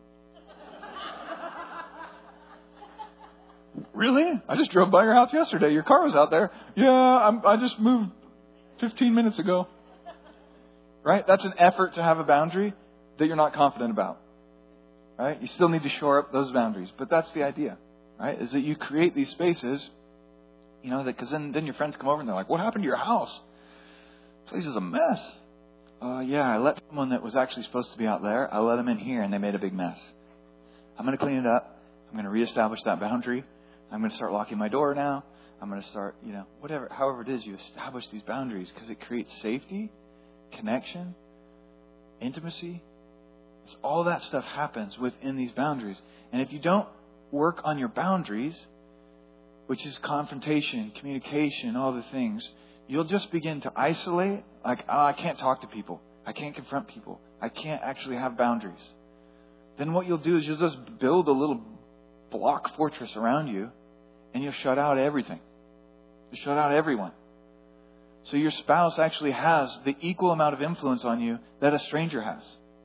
Speaker 1: Really? I just drove by your house yesterday. Your car was out there. Yeah, I'm, I just moved fifteen minutes ago. Right? That's an effort to have a boundary that you're not confident about. Right? You still need to shore up those boundaries. But that's the idea. Right? Is that you create these spaces, you know, that because then, then your friends come over and they're like, what happened to your house? This place is a mess. Uh, yeah, I let someone that was actually supposed to be out there, I let them in here and they made a big mess. I'm going to clean it up. I'm going to reestablish that boundary. I'm going to start locking my door now. I'm going to start, you know, whatever, however it is, you establish these boundaries because it creates safety, connection, intimacy. It's all that stuff happens within these boundaries. And if you don't work on your boundaries, which is confrontation, communication, all the things, you'll just begin to isolate. Like, oh, I can't talk to people. I can't confront people. I can't actually have boundaries. Then what you'll do is you'll just build a little block fortress around you, and you'll shut out everything. You'll shut out everyone. So your spouse actually has the equal amount of influence on you that a stranger has.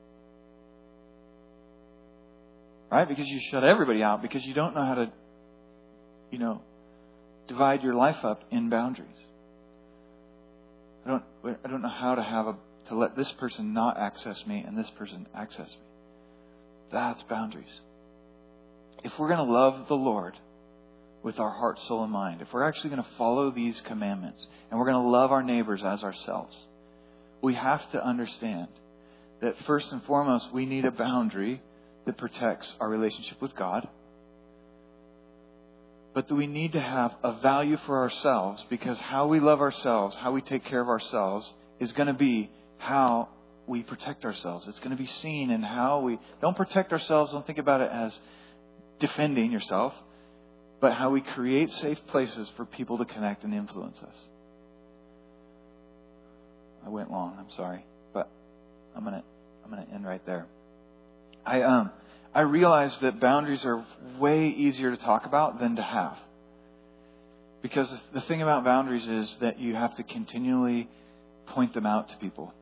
Speaker 1: Right? Because you shut everybody out because you don't know how to, you know, divide your life up in boundaries. I don't I don't know how to have a to let this person not access me and this person access me. That's boundaries. If we're going to love the Lord with our heart, soul, and mind, if we're actually going to follow these commandments and we're going to love our neighbors as ourselves, we have to understand that first and foremost, we need a boundary that protects our relationship with God. But that we need to have a value for ourselves because how we love ourselves, how we take care of ourselves is going to be how we protect ourselves. It's going to be seen in how we don't protect ourselves. Don't think about it as defending yourself, but how we create safe places for people to connect and influence us. I went long. I'm sorry, but I'm gonna I'm gonna end right there. I um I realize that boundaries are way easier to talk about than to have, because the thing about boundaries is that you have to continually point them out to people.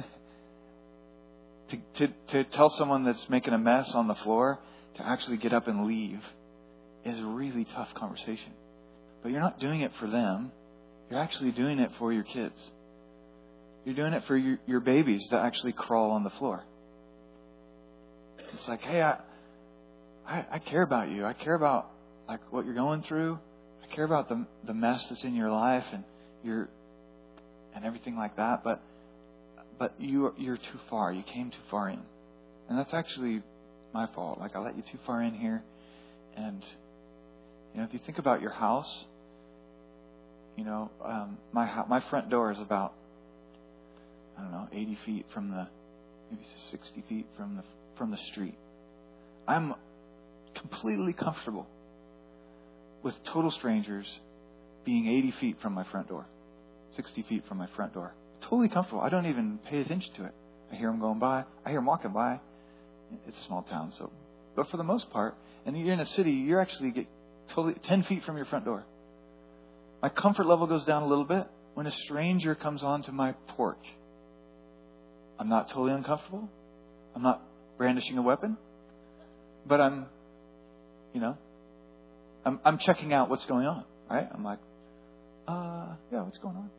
Speaker 1: to, to to tell someone that's making a mess on the floor to actually get up and leave is a really tough conversation. But you're not doing it for them. You're actually doing it for your kids. You're doing it for your, your babies that actually crawl on the floor. It's like, hey, I, I I care about you. I care about like what you're going through. I care about the the mess that's in your life and your and everything like that. But but you you're too far. You came too far in, and that's actually my fault. Like I let you too far in here, and you know if you think about your house, you know um, my my front door is about I don't know eighty feet from the maybe sixty feet from the from the street. I'm completely comfortable with total strangers being eighty feet from my front door, sixty feet from my front door. Totally comfortable. I don't even pay attention to it. I hear them going by. I hear them walking by. It's a small town, so. But for the most part, and you're in a city, you're actually get totally ten feet from your front door. My comfort level goes down a little bit when a stranger comes onto my porch. I'm not totally uncomfortable. I'm not brandishing a weapon, but I'm, you know, I'm I'm checking out what's going on, right? I'm like, uh, yeah, what's going on?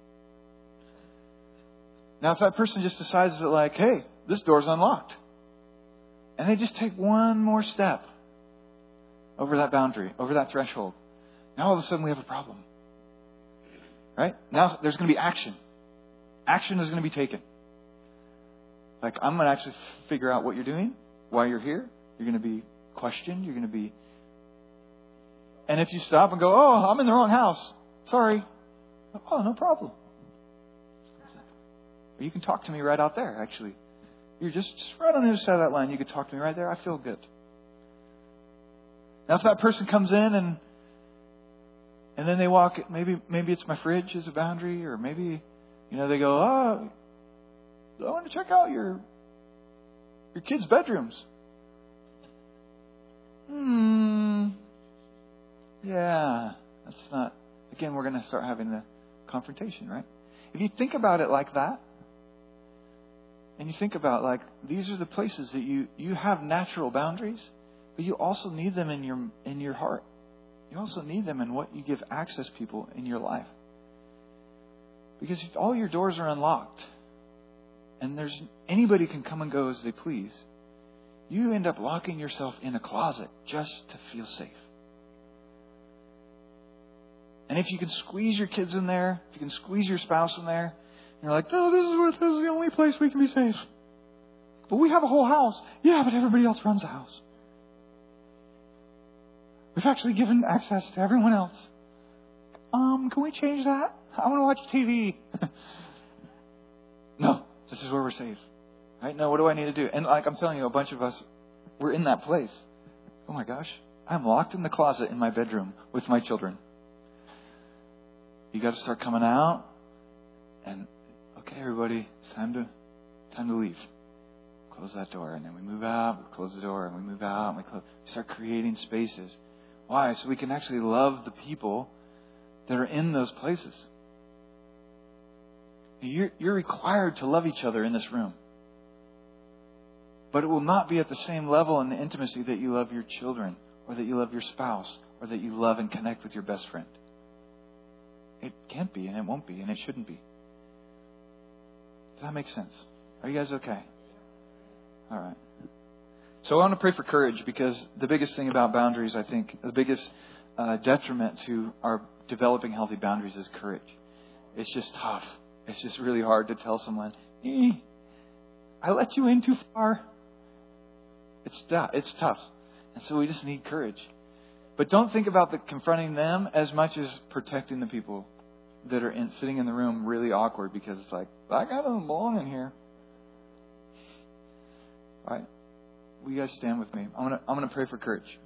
Speaker 1: Now, if that person just decides that, like, hey, this door's unlocked, And they just take one more step over that boundary, over that threshold. Now all of a sudden we have a problem. Right? Now there's going to be action. Action is going to be taken. Like, I'm going to actually figure out what you're doing, why you're here. You're going to be questioned. You're going to be... And if you stop and go, oh, I'm in the wrong house. Sorry. Oh, no problem. Or you can talk to me right out there, actually. You're just, just right on the other side of that line. You can talk to me right there. I feel good. Now, if that person comes in and and then they walk, maybe maybe it's my fridge is a boundary, or maybe, you know, they go, oh, I want to check out your your kids' bedrooms. Hmm. Yeah, that's not. Again, we're going to start having the confrontation, right? If you think about it like that, and you think about, like, these are the places that you, you have natural boundaries, but you also need them in your in your heart. You also need them in what you give access people in your life. Because if all your doors are unlocked, and there's anybody can come and go as they please, you end up locking yourself in a closet just to feel safe. And if you can squeeze your kids in there, if you can squeeze your spouse in there, you're like, no, this is, where, this is the only place we can be safe. But we have a whole house. Yeah, but everybody else runs the house. We've actually given access to everyone else. Um, can we change that? I want to watch T V. No, this is where we're safe. Right? No, what do I need to do? And like I'm telling you, a bunch of us, we're in that place. Oh my gosh, I'm locked in the closet in my bedroom with my children. You got to start coming out, and okay, everybody, it's time to time to leave. Close that door, and then we move out. We close the door, and we move out, and we close. We start creating spaces. Why? So we can actually love the people that are in those places. You're, you're required to love each other in this room. But it will not be at the same level in the intimacy that you love your children, or that you love your spouse, or that you love and connect with your best friend. It can't be, and it won't be, and it shouldn't be. Does that make sense? Are you guys okay? All right. So I want to pray for courage, because the biggest thing about boundaries, I think, the biggest uh, detriment to our developing healthy boundaries is courage. It's just tough. It's just really hard to tell someone, eh, I let you in too far. It's tough. It's tough. And so we just need courage. But don't think about the confronting them as much as protecting the people that are in, sitting in the room really awkward, because it's like, I got them belong in here. All right. Will you guys stand with me? I'm gonna I'm gonna pray for courage.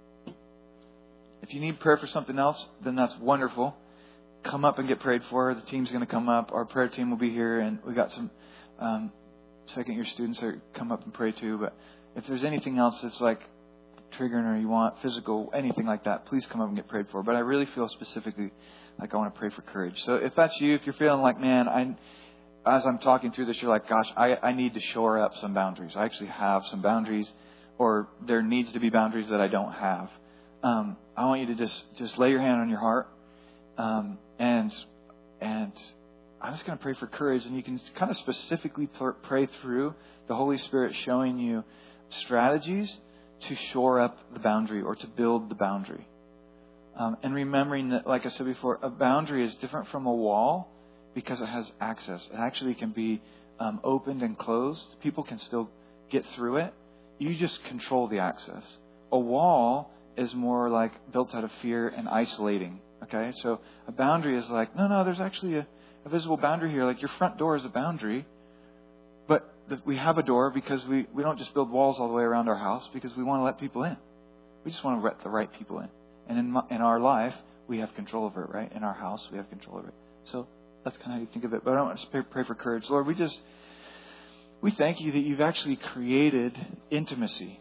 Speaker 1: If you need prayer for something else, then that's wonderful. Come up and get prayed for. The team's going to come up. Our prayer team will be here, and we got some um, second year students that come up and pray too. But if there's anything else that's like triggering, or you want physical, anything like that, please come up and get prayed for. But I really feel specifically like I want to pray for courage. So if that's you, if you're feeling like, man, I. As I'm talking through this, you're like, gosh, I, I need to shore up some boundaries. I actually have some boundaries, or there needs to be boundaries that I don't have. Um, I want you to just, just lay your hand on your heart. Um, and and I'm just going to pray for courage. And you can kind of specifically pray through the Holy Spirit showing you strategies to shore up the boundary, or to build the boundary. Um, and remembering that, like I said before, a boundary is different from a wall, because it has access. It actually can be um, opened and closed. People can still get through it. You just control the access. A wall is more like built out of fear and isolating. Okay, so a boundary is like, no, no, there's actually a, a visible boundary here. Like your front door is a boundary, but the, we have a door because we, we don't just build walls all the way around our house because we want to let people in. We just want to let the right people in. And in, my, in our life, we have control over it, right? In our house, we have control over it. So that's kind of how you think of it. But I don't want to pray for courage. Lord, we just, we thank you that you've actually created intimacy.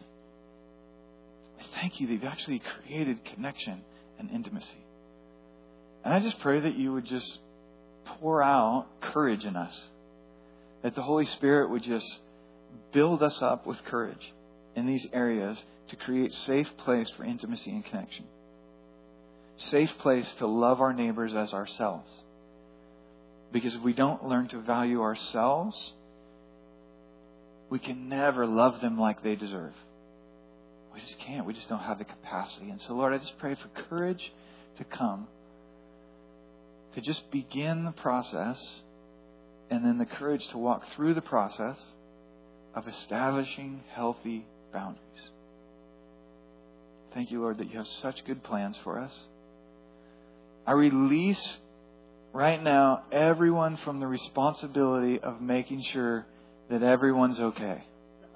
Speaker 1: We thank you that you've actually created connection and intimacy. And I just pray that you would just pour out courage in us. That the Holy Spirit would just build us up with courage in these areas to create safe place for intimacy and connection. Safe place to love our neighbors as ourselves. Because if we don't learn to value ourselves, we can never love them like they deserve. We just can't. We just don't have the capacity. And so, Lord, I just pray for courage to come, to just begin the process, and then the courage to walk through the process of establishing healthy boundaries. Thank you, Lord, that you have such good plans for us. I release right now everyone from the responsibility of making sure that everyone's okay.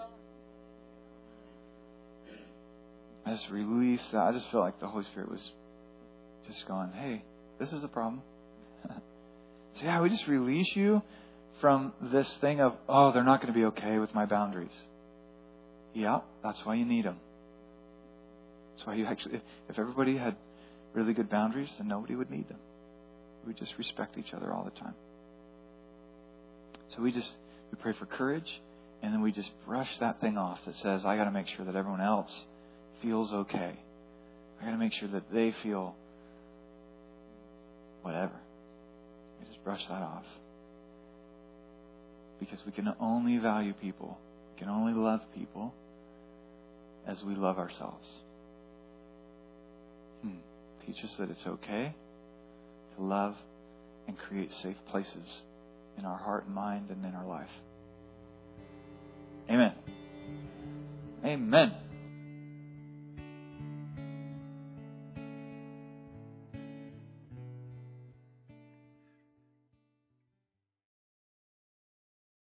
Speaker 1: I just release that. I just feel like the Holy Spirit was just going, hey, this is a problem. So yeah, we just release you from this thing of, oh, they're not going to be okay with my boundaries. Yeah, that's why you need them. That's why you actually, if everybody had really good boundaries, then nobody would need them. We would just respect each other all the time. So we just, we pray for courage, and then we just brush that thing off that says, I got to make sure that everyone else feels okay. I got to make sure that they feel whatever. We just brush that off. Because we can only value people, we can only love people as we love ourselves. Hmm. Teach us that it's okay to love and create safe places in our heart and mind and in our life. Amen. Amen.